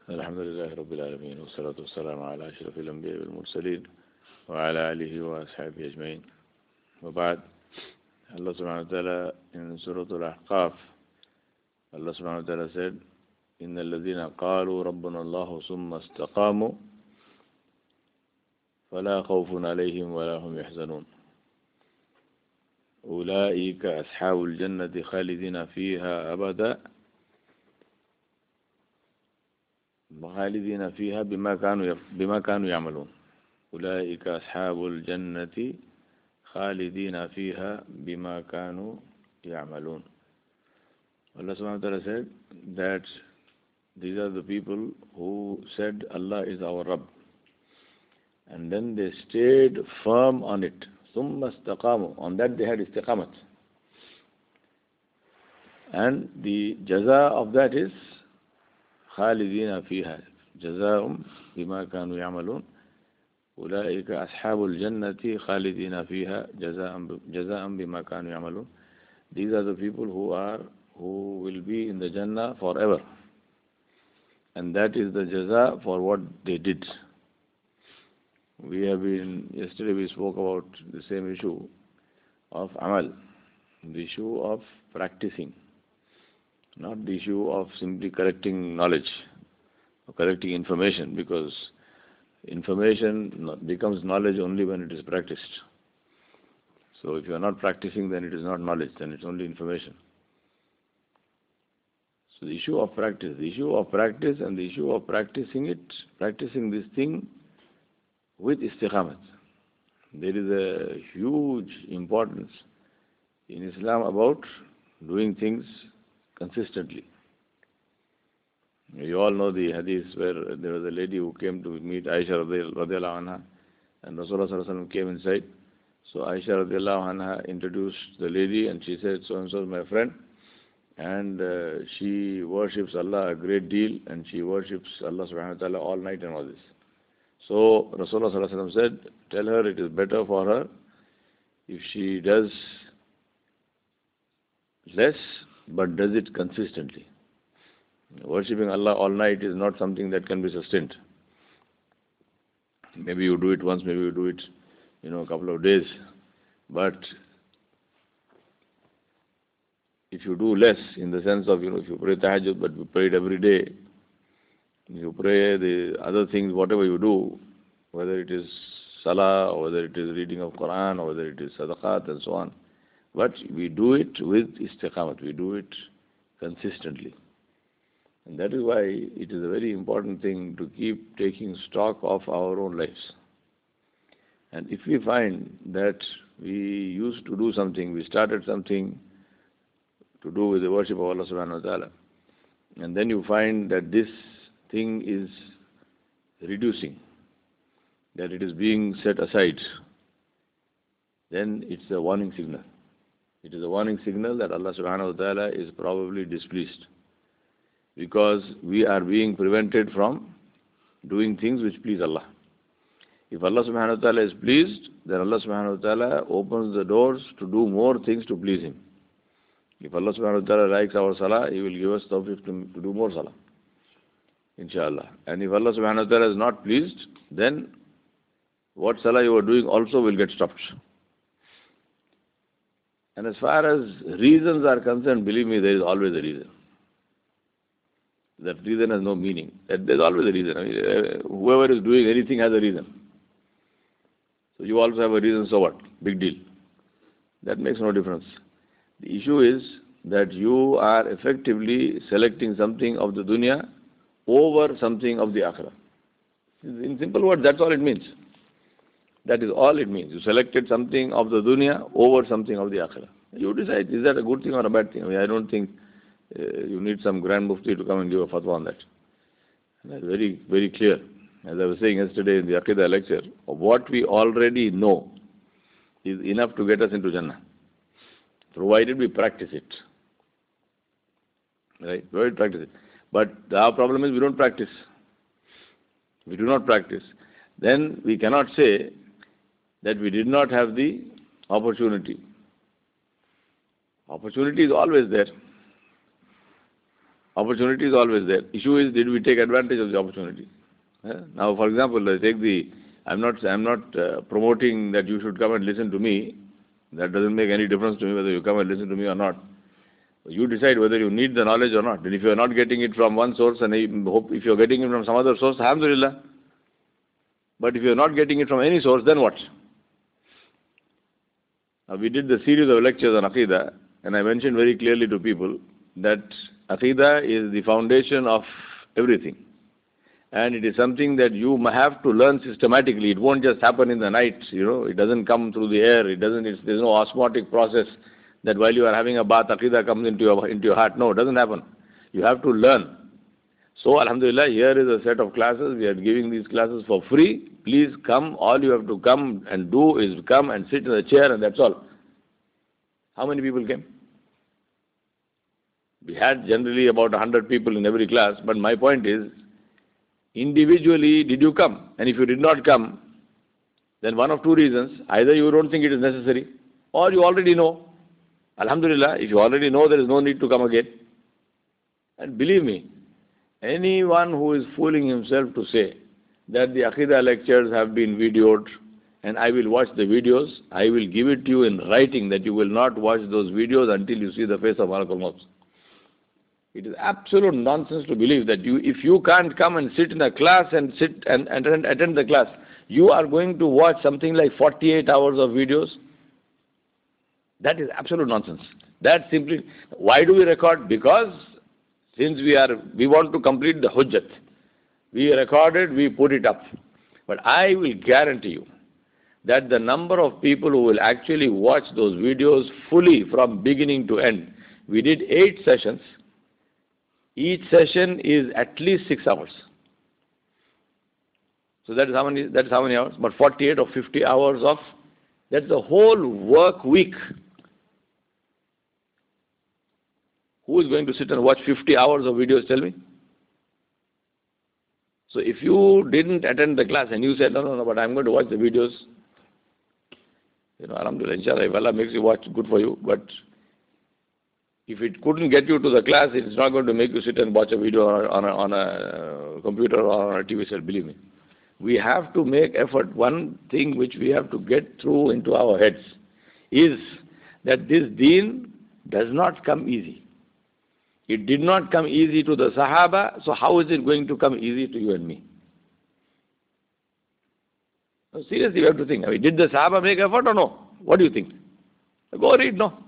الحمد لله رب العالمين والصلاة والسلام على أشرف الأنبياء والمرسلين وعلى آله وأصحابه أجمعين وبعد. Allah subhanahu wa ta'ala in Surah Al-Ahqaf, Allah subhanahu wa ta'ala said, إِنَّ الَّذِينَ قَالُوا رَبُّنَا اللَّهُ ثُمَّ اسْتَقَامُوا فَلَا خَوْفٌ عَلَيْهِمْ وَلَا هُمْ يَحْزَنُونَ أُولَئِكَ أَصْحَابُ الْجَنَّةِ خَالِدِينَ فِيهَا أَبَدًا خالدين فيها بما كانوا يعملون. أولئك أصحاب الجنة خالدين فيها بما كانوا يعملون. Allah subhanahu wa ta'ala said that these are the people who said Allah is our Rabb, and then they stayed firm on it. ثم استقاموا, on that they had istiqamat, and the jaza of that is خالدين فيها جزاء بما كانوا يعملون. أولئك أصحاب الجنة خالدين فيها جزاء بما كانوا يعملون. These are the people who will be in the Jannah forever, and that is the jaza for what they did. Yesterday we spoke about the same issue of amal, the issue of practicing, not the issue of simply collecting knowledge or collecting information, because information becomes knowledge only when it is practiced. So if you are not practicing, then it is not knowledge, then it's only information. So the issue of practice and the issue of practicing this thing with istiqamat. There is a huge importance in Islam about doing things consistently. You all know the hadith where there was a lady who came to meet Aisha radiallahu anha, and Rasulullah sallallahu alaihi wasallam came inside. So Aisha radiallahu anha introduced the lady, and she said, so and so is my friend, and she worships Allah a great deal, and she worships Allah subhanahu wa ta'ala all night and all this. So Rasulullah sallallahu alaihi wasallam said, tell her it is better for her if she does less but does it consistently. Worshipping Allah all night is not something that can be sustained. Maybe you do it once, maybe you do it, a couple of days. But if you do less, in the sense of, if you pray tahajjud, but you pray it every day, you pray the other things, whatever you do, whether it is salah, or whether it is reading of Quran, or whether it is sadaqat and so on, but we do it with istiqamat, we do it consistently. And that is why it is a very important thing to keep taking stock of our own lives. And if we find that we used to do something, we started something to do with the worship of Allah subhanahu wa ta'ala, and then you find that this thing is reducing, that it is being set aside, then it's a warning signal. It is a warning signal that Allah subhanahu wa ta'ala is probably displeased, because we are being prevented from doing things which please Allah. If Allah subhanahu wa ta'ala is pleased, then Allah subhanahu wa ta'ala opens the doors to do more things to please Him. If Allah subhanahu wa ta'ala likes our salah, He will give us tawfiq to do more salah, inshallah. And if Allah subhanahu wa ta'ala is not pleased, then what salah you are doing also will get stopped. And as far as reasons are concerned, believe me, there is always a reason. That reason has no meaning. There is always a reason. Whoever is doing anything has a reason. So you also have a reason, so what? Big deal. That makes no difference. The issue is that you are effectively selecting something of the dunya over something of the akhirah. In simple words, that's all it means. That is all it means. You selected something of the dunya over something of the akhirah. You decide, is that a good thing or a bad thing? I don't think you need some grand mufti to come and give a fatwa on that. That's very, very clear. As I was saying yesterday in the Aqidah lecture, what we already know is enough to get us into Jannah, provided we practice it. Right? Provided practice it. But our problem is we don't practice. We do not practice. Then we cannot say that we did not have the opportunity. Opportunity is always there. Opportunity is always there. Issue is, did we take advantage of the opportunity? Now, for example, I'm not promoting that you should come and listen to me. That doesn't make any difference to me whether you come and listen to me or not. You decide whether you need the knowledge or not. And if you are not getting it from one source, and if you are getting it from some other source, alhamdulillah. But if you are not getting it from any source, then what? We did the series of lectures on Aqidah, and I mentioned very clearly to people that Aqidah is the foundation of everything. And it is something that you have to learn systematically. It won't just happen in the night, It doesn't come through the air. There's no osmotic process that while you are having a bath, Aqidah comes into your heart. No, it doesn't happen. You have to learn. So, alhamdulillah, here is a set of classes. We are giving these classes for free. Please come. All you have to come and do is come and sit in the chair, and that's all. How many people came? We had generally about 100 people in every class, but my point is, individually, did you come? And if you did not come, then one of two reasons. Either you don't think it is necessary, or you already know. Alhamdulillah, if you already know, there is no need to come again. And believe me, anyone who is fooling himself to say that the Aqidah lectures have been videoed and I will watch the videos, I will give it to you in writing that you will not watch those videos until you see the face of Malakul Maut. It is absolute nonsense to believe that if you can't come and sit in a class and sit and attend the class, you are going to watch something like 48 hours of videos. That is absolute nonsense. That simply, why do we record? Because since we want to complete the hujjat. We recorded, we put it up. But I will guarantee you that the number of people who will actually watch those videos fully from beginning to end. We did 8 sessions. Each session is at least 6 hours. So that is how many hours? But 48 or 50 hours of, that's the whole work week. Who is going to sit and watch 50 hours of videos, tell me? So if you didn't attend the class and you said, no, but I'm going to watch the videos, alhamdulillah, inshallah, if Allah makes you watch, good for you. But if it couldn't get you to the class, it's not going to make you sit and watch a video on a computer or on a TV set, believe me. We have to make effort. One thing which we have to get through into our heads is that this deen does not come easy. It did not come easy to the Sahaba, so how is it going to come easy to you and me? No, seriously, we have to think. Did the Sahaba make effort or no? What do you think? Go read, no?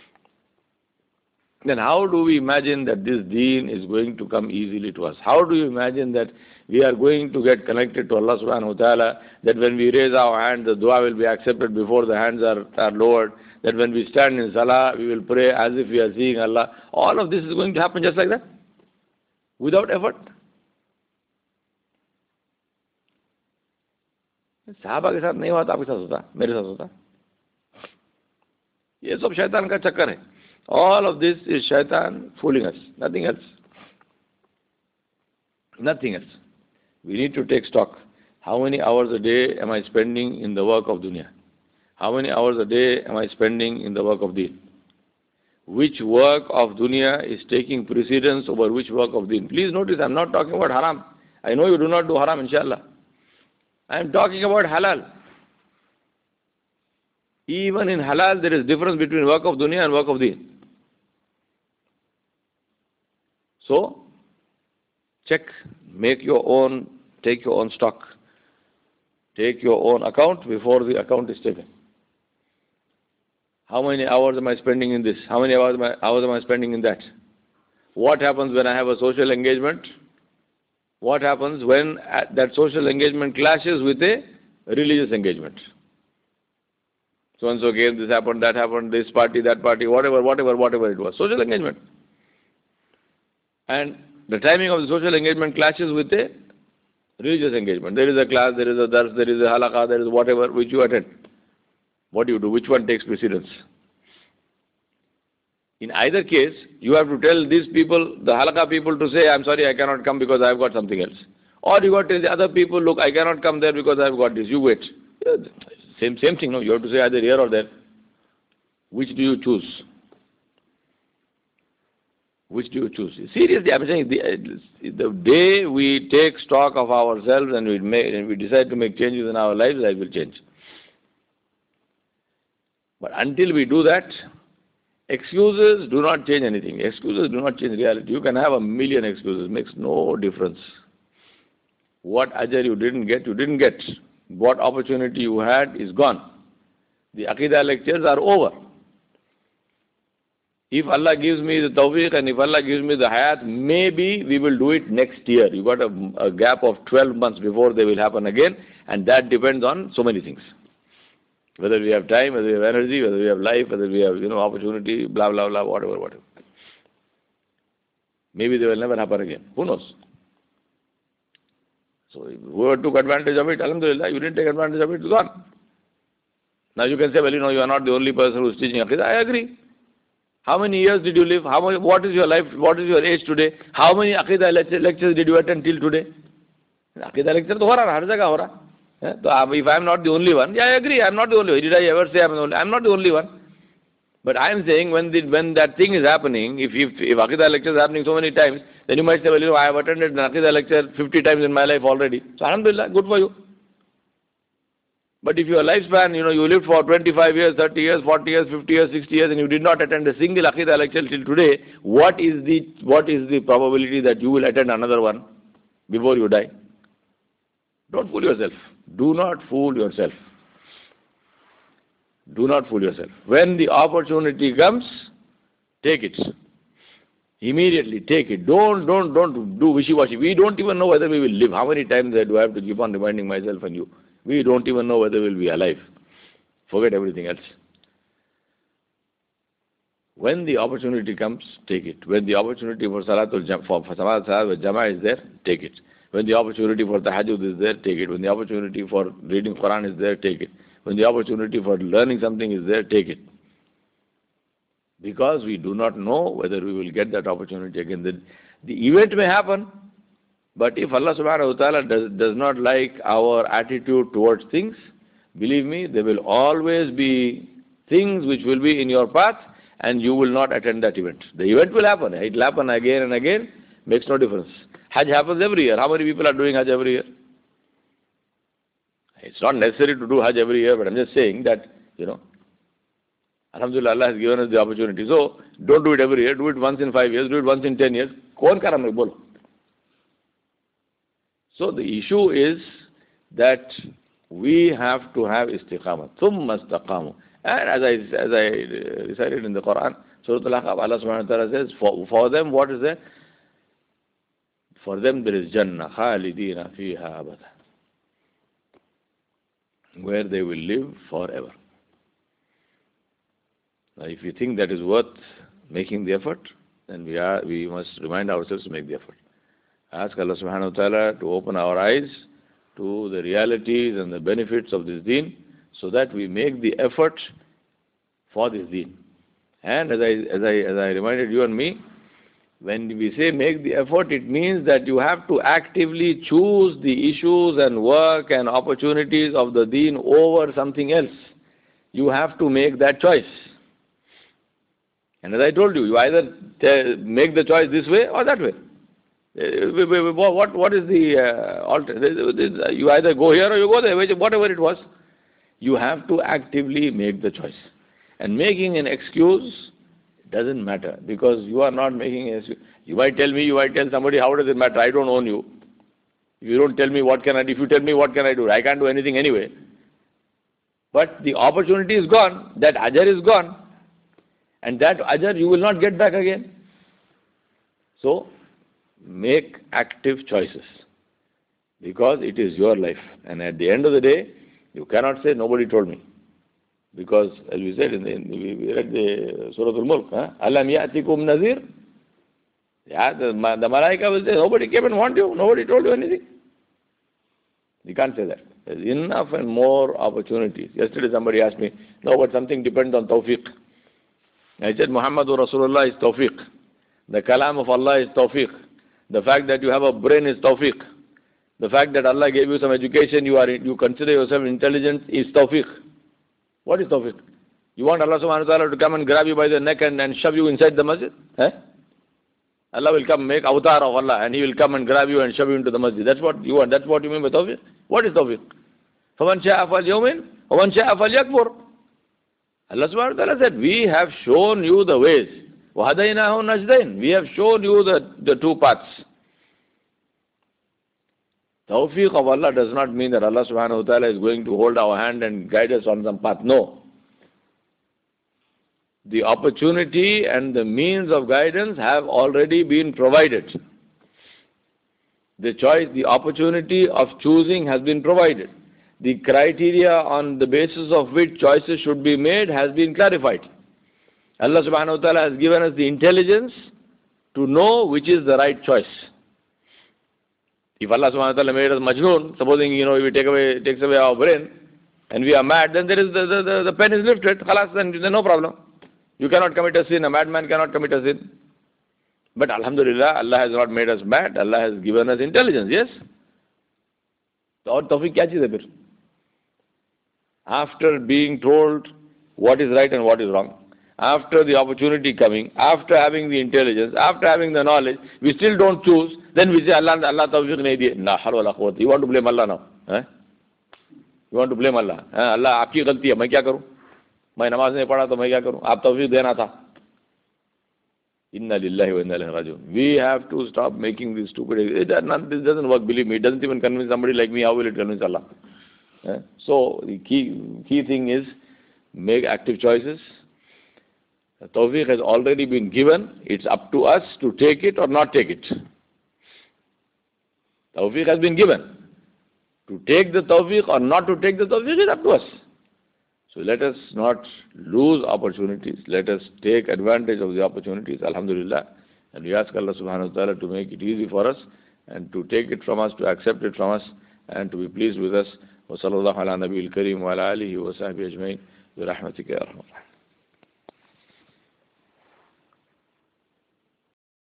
Then how do we imagine that this deen is going to come easily to us? How do you imagine that we are going to get connected to Allah subhanahu wa ta'ala, that when we raise our hand, the dua will be accepted before the hands are lowered, that when we stand in salah, we will pray as if we are seeing Allah. All of this is going to happen just like that, without effort. साहबा के साथ नहीं हुआ तो आपके साथ होता, मेरे साथ होता. ये सब शैतान का चक्कर है. All of this is shaitan fooling us, nothing else. Nothing else. We need to take stock. How many hours a day am I spending in the work of dunya? How many hours a day am I spending in the work of deen? Which work of dunya is taking precedence over which work of deen? Please notice, I am not talking about haram. I know you do not do haram, inshallah. I am talking about halal. Even in halal, there is difference between work of dunya and work of deen. So, check, take your own stock. Take your own account before the account is taken. How many hours am I spending in this? How many hours am I spending in that? What happens when I have a social engagement? What happens when that social engagement clashes with a religious engagement? So-and-so came, this happened, that happened, this party, that party, whatever it was. Social engagement. And the timing of the social engagement clashes with a religious engagement. There is a class, there is a dars, there is a halaqah, there is whatever which you attend. What do you do? Which one takes precedence? In either case, you have to tell these people, the halaqah people, to say, I'm sorry, I cannot come because I have got something else. Or you got to tell the other people, look, I cannot come there because I have got this. You wait. Same thing, no? You have to say either here or there. Which do you choose? Which do you choose? Seriously, I'm saying the day we take stock of ourselves and we decide to make changes in our lives, life will change. But until we do that, excuses do not change anything. Excuses do not change reality. You can have a million excuses. It makes no difference. What ajr you didn't get, you didn't get. What opportunity you had is gone. The Aqidah lectures are over. If Allah gives me the tawfiq and if Allah gives me the hayat, maybe we will do it next year. You got a gap of 12 months before they will happen again, and that depends on so many things. Whether we have time, whether we have energy, whether we have life, whether we have, opportunity, blah, blah, blah, whatever. Maybe they will never happen again. Who knows? So whoever took advantage of it, alhamdulillah, you didn't take advantage of it, it's gone. Now you can say, well, you are not the only person who is teaching Aqidah. I agree. How many years did you live? What is your life? What is your age today? How many Aqidah lectures did you attend till today? Aqidah lecture to ho raha, har jagah ho raha. So if I am not the only one, yeah, I agree, I am not the only one. Did I ever say I am not the only one? But I am saying when that thing is happening, if Aqidah lecture is happening so many times, then you might say, well, I have attended an Aqidah lecture 50 times in my life already. So alhamdulillah, good for you. But if your lifespan, you lived for 25 years, 30 years, 40 years, 50 years, 60 years, and you did not attend a single Aqidah lecture till today, what is the probability that you will attend another one before you die? Don't fool yourself. Do not fool yourself. Do not fool yourself. When the opportunity comes, take it. Immediately take it. Don't do wishy-washy. We don't even know whether we will live. How many times do I have to keep on reminding myself and you? We don't even know whether we'll be alive. Forget everything else. When the opportunity comes, take it. When the opportunity for Salatul Jama'ah is there, take it. When the opportunity for Tahajjud is there, take it. When the opportunity for reading Quran is there, take it. When the opportunity for learning something is there, take it. Because we do not know whether we will get that opportunity again. The event may happen, but if Allah subhanahu wa ta'ala does not like our attitude towards things, believe me, there will always be things which will be in your path and you will not attend that event. The event will happen. It will happen again and again. Makes no difference. Hajj happens every year. How many people are doing Hajj every year? It's not necessary to do Hajj every year, but I'm just saying that, alhamdulillah, Allah has given us the opportunity. So, don't do it every year. Do it once in 5 years. Do it once in 10 years. Kaun kar humne bolo. So the issue is that we have to have istiqamah. Thumma istaqamu. And as I recited in the Quran, Surah Al-Ahqaf, Allah subhanahu wa ta'ala says, for them, what is there? For them there is Jannah, khalidina fiha abada, where they will live forever. Now if you think that is worth making the effort, then we must remind ourselves to make the effort. Ask Allah subhanahu wa ta'ala to open our eyes to the realities and the benefits of this deen, so that we make the effort for this deen. And as I reminded you and me, when we say make the effort, it means that you have to actively choose the issues and work and opportunities of the deen over something else. You have to make that choice. And as I told you, you either make the choice this way or that way. What is the alternative? You either go here or you go there, whatever it was. You have to actively make the choice. And making an excuse doesn't matter, because you are not making an excuse. You might tell me, you might tell somebody, how does it matter? I don't own you. If you don't tell me what can I do, if you tell me what can I do, I can't do anything anyway. But the opportunity is gone, that ajr is gone, and that ajr you will not get back again. So, make active choices, because it is your life. And at the end of the day, you cannot say, nobody told me. Because, as we said, we read the Surah Al-Mulk, Alam ya'tikum nazir? Yeah, the Malaika will say, nobody came and warned you, nobody told you anything. You can't say that. There's enough and more opportunities. Yesterday somebody asked me, no, but something depends on tawfiq. I said, Muhammadur Rasulullah is tawfiq. The kalam of Allah is tawfiq. The fact that you have a brain is tawfiq. The fact that Allah gave you some education, you consider yourself intelligent, is tawfiq. What is tawfiq? You want Allah subhanahu wa ta'ala to come and grab you by the neck and shove you inside the masjid? Allah will come, make avatar of Allah, and He will come and grab you and shove you into the masjid. That's what you want. That's what you mean by tawfiq. What is tawfiq? فَمَنْ شَاءَ فَلْيُؤْمِنْ وَمَنْ شَاءَ فَلْيَكْفُرْ. Allah subhanahu wa ta'ala said, we have shown you the ways. وَهَدَيْنَاهُ النَّجْدَيْنِ. We have shown you the two paths. Tawfiq of Allah does not mean that Allah subhanahu wa ta'ala is going to hold our hand and guide us on some path. No. The opportunity and the means of guidance have already been provided. The choice, the opportunity of choosing has been provided. The criteria on the basis of which choices should be made has been clarified. Allah subhanahu wa ta'ala has given us the intelligence to know which is the right choice. If Allah subhanahu wa ta'ala made us majnoon, supposing, if He takes away our brain, and we are mad, then there is the pen is lifted, khalas, then no problem. You cannot commit a sin, a madman cannot commit a sin. But alhamdulillah, Allah has not made us mad, Allah has given us intelligence, yes? और तौफीक क्या चीज़ है फिर? After being told what is right and what is wrong, after the opportunity coming, after having the intelligence, after having the knowledge, we still don't choose, then we say Allah tawfiq nahi diye. La hawla wala quwwata. You want to blame Allah now? You want to blame Allah? Allah आपकी गलती है, मैं क्या करूं? मैं नमाज नहीं पढ़ा तो मैं क्या करूं? आप तौफीक देना था. Inna lillahi wa inna ilaihi raji'un. We have to stop making these stupid. This doesn't work, believe me. It doesn't even convince somebody like me. How will it convince Allah? So the key thing is make active choices. The tawfiq has already been given. It's up to us to take it or not take it. Tawfiq has been given. To take the tawfiq or not to take the tawfiq is up to us. So let us not lose opportunities. Let us take advantage of the opportunities, alhamdulillah. And we ask Allah subhanahu wa ta'ala to make it easy for us and to take it from us, to accept it from us and to be pleased with us. Wa sallallahu ala nabiyil kareem wa ala alihi wa sahbihi ajma'in bi rahmatika ya arhamar rahimin.